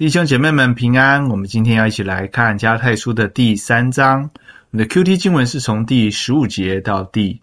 弟兄姐妹们平安，我们今天要一起来看加拉太书的第3章。我们的 QT 经文是从第15节到第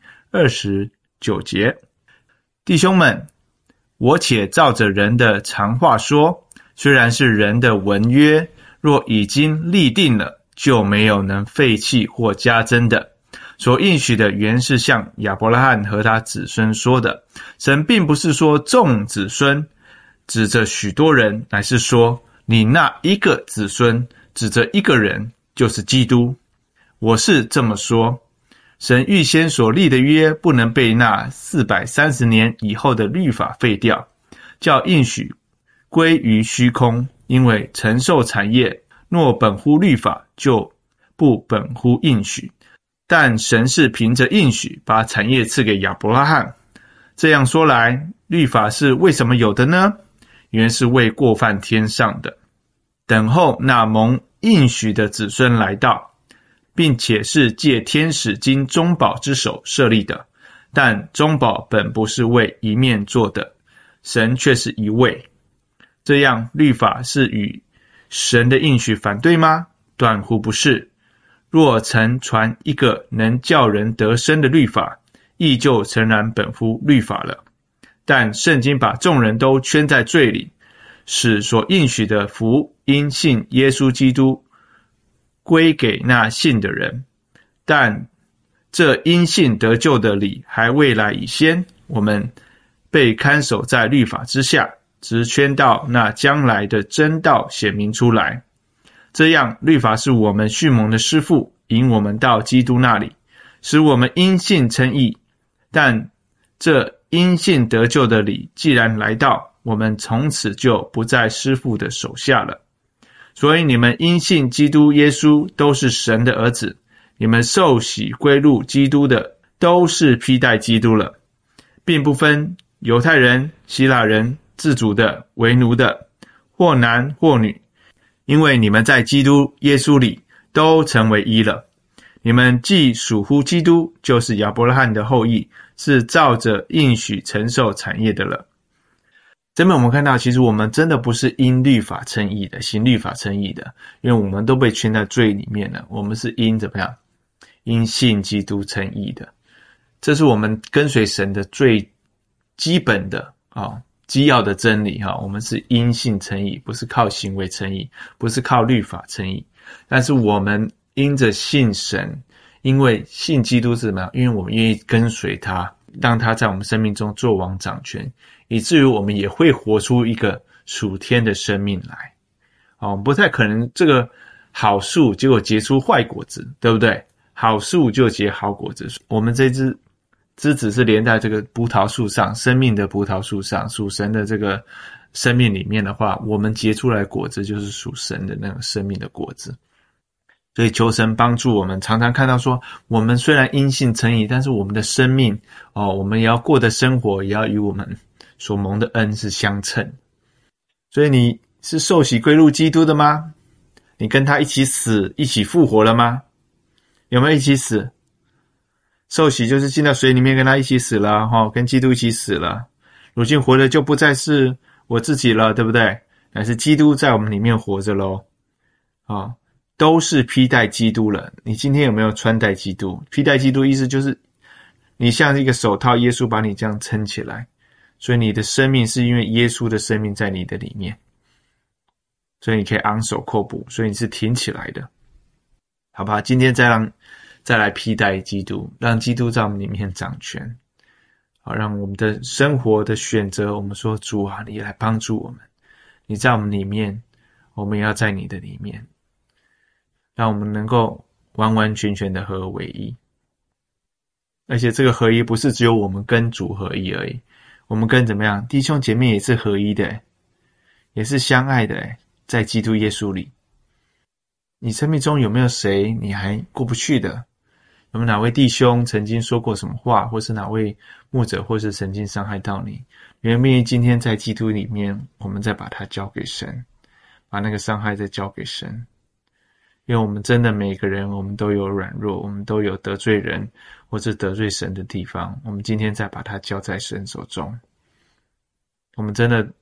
29节。弟兄们，我且照着人的常话说，虽然是人的文约，若已经立定了，就没有能废弃或加增的。所应许的原是像亚伯拉罕和他子孙说的，神并不是说众子孙，指着许多人，乃是说你那一个子孙，指着一个人，就是基督。我是这么说，神预先所立的约不能被那430年以后的律法废掉，叫应许归于虚空，因为承受产业若本乎律法，就不本乎应许。但神是凭着应许把产业赐给亚伯拉罕。这样说来，律法是为什么有的呢？原是为过犯天上的，等候那蒙应许的子孙来到，并且是借天使经中保之手设立的。但中保本不是为一面做的，神却是一位。这样律法是与神的应许反对吗？断乎不是。若曾传一个能叫人得生的律法，亦就诚然本乎律法了。但圣经把众人都圈在罪里，使所应许的福因信耶稣基督归给那信的人。但这因信得救的理还未来以先，我们被看守在律法之下，直圈到那将来的真道显明出来。这样律法是我们训蒙的师傅，引我们到基督那里，使我们因信称义。但这因信得救的理既然来到，我们从此就不在师傅的手下了。所以你们因信基督耶稣都是神的儿子，你们受洗归入基督的都是披戴基督了，并不分犹太人、希腊人、自主的、为奴的，或男或女，因为你们在基督耶稣里都成为一了。你们既属乎基督，就是亚伯拉罕的后裔，是照着应许承受产业的了。这边我们看到，其实我们真的不是因律法称义的，行律法称义的，因为我们都被圈在罪里面了。我们是因怎么样？因信基督称义的。这是我们跟随神的最基本的基要的真理。我们是因信称义，不是靠行为称义，不是靠律法称义。但是我们因着信神，因为信基督是什么样？因为我们愿意跟随他，让他在我们生命中做王掌权，以至于我们也会活出一个属天的生命来。我们不太可能这个好树结果结出坏果子，对不对？好树就结好果子。我们这枝子是连在这个葡萄树上，生命的葡萄树上，属神的这个生命里面的话，我们结出来的果子就是属神的那个生命的果子。所以求神帮助我们，常常看到说，我们虽然因信称义，但是我们的生命我们也要过的生活也要与我们所蒙的恩是相称。所以你是受洗归入基督的吗？你跟他一起死，一起复活了吗？有没有一起死？受洗就是进到水里面跟他一起死了，跟基督一起死了。如今活的就不再是我自己了，对不对？乃是基督在我们里面活着咯。都是披戴基督了。你今天有没有穿戴基督？披戴基督意思就是你像一个手套，耶稣把你这样撑起来，所以你的生命是因为耶稣的生命在你的里面，所以你可以昂首阔步，所以你是挺起来的。好吧，今天再来披戴基督，让基督在我们里面掌权。好，让我们的生活的选择，我们说主啊，你来帮助我们，你在我们里面，我们也要在你的里面，让我们能够完完全全的合而为一。而且这个合一不是只有我们跟主合一而已，我们跟怎么样弟兄姐妹也是合一的，也是相爱的，在基督耶稣里。你生命中有没有谁你还过不去的？有没有哪位弟兄曾经说过什么话，或是哪位牧者或是曾经伤害到你？愿不愿意今天在基督里面，我们再把它交给神，把那个伤害再交给神？因为我们真的每个人，我们都有软弱，我们都有得罪人或是得罪神的地方，我们今天再把它交在神手中。我们真的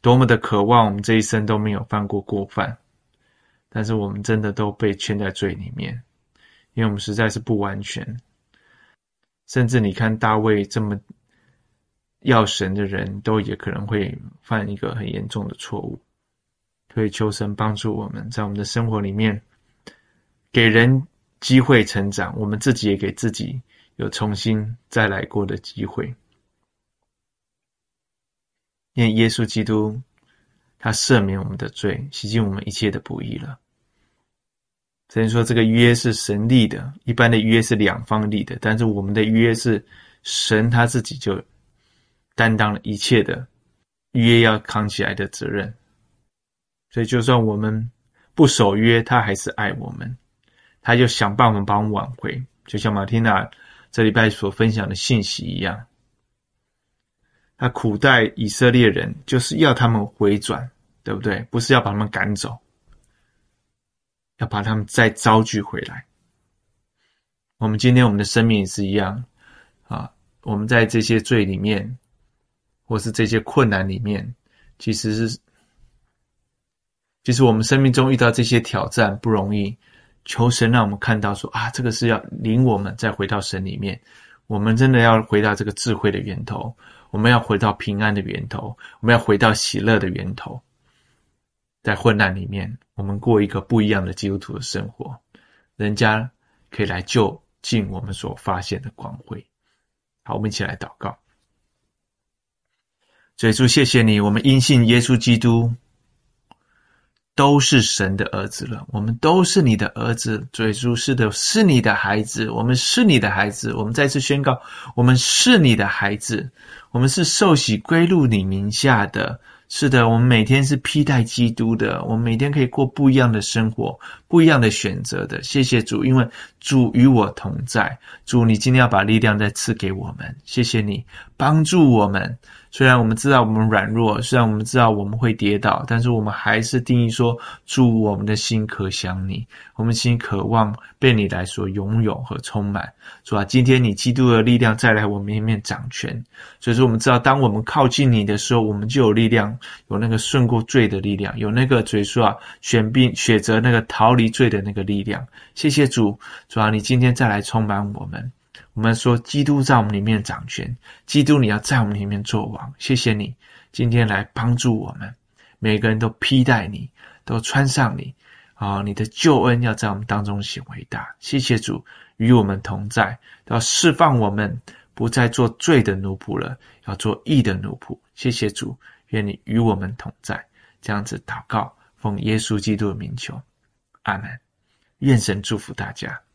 多么的渴望我们这一生都没有犯过犯，但是我们真的都被圈在罪里面，因为我们实在是不完全。甚至你看大卫这么要神的人，都也可能会犯一个很严重的错误。所以求神帮助我们，在我们的生活里面给人机会成长，我们自己也给自己有重新再来过的机会。因为耶稣基督他赦免我们的罪，洗净我们一切的不义了。只能说这个约是神立的，一般的约是两方立的，但是我们的约是神他自己就担当了一切的约要扛起来的责任。所以就算我们不守约，他还是爱我们，他就想办法帮我们挽回，就像马汀娜这礼拜所分享的信息一样。他苦待以色列人就是要他们回转，对不对？不是要把他们赶走，要把他们再招聚回来。我们今天我们的生命也是一样啊，我们在这些罪里面或是这些困难里面，其实我们生命中遇到这些挑战不容易，求神让我们看到说啊，这个是要领我们再回到神里面，我们真的要回到这个智慧的源头，我们要回到平安的源头，我们要回到喜乐的源头。在混乱里面，我们过一个不一样的基督徒的生活，人家可以来就近我们所发现的光辉。好，我们一起来祷告。主耶稣，谢谢你，我们因信耶稣基督都是神的儿子了，我们都是你的儿子。主耶稣，是的，是你的孩子，我们是你的孩子。我们再次宣告，我们是你的孩子，我们是受洗归入你名下的。是的，我们每天是披戴基督的，我们每天可以过不一样的生活，不一样的选择的。谢谢主，因为主与我同在。主，你今天要把力量再赐给我们，谢谢你帮助我们。虽然我们知道我们软弱，虽然我们知道我们会跌倒，但是我们还是定义说，主，我们的心渴想你，我们心渴望被你来所拥有和充满。主啊，今天你基督的力量再来我们里面掌权。所以说我们知道，当我们靠近你的时候，我们就有力量，有那个胜过罪的力量，有那个主说啊，选择那个逃离罪的那个力量。谢谢主，主啊，你今天再来充满我们。我们说基督在我们里面掌权，基督你要在我们里面做王。谢谢你今天来帮助我们，每个人都披戴你，都穿上你你的救恩要在我们当中显伟大。谢谢主与我们同在，要释放我们不再做罪的奴仆了，要做义的奴仆。谢谢主，愿你与我们同在。这样子祷告，奉耶稣基督的名求，阿们。愿神祝福大家。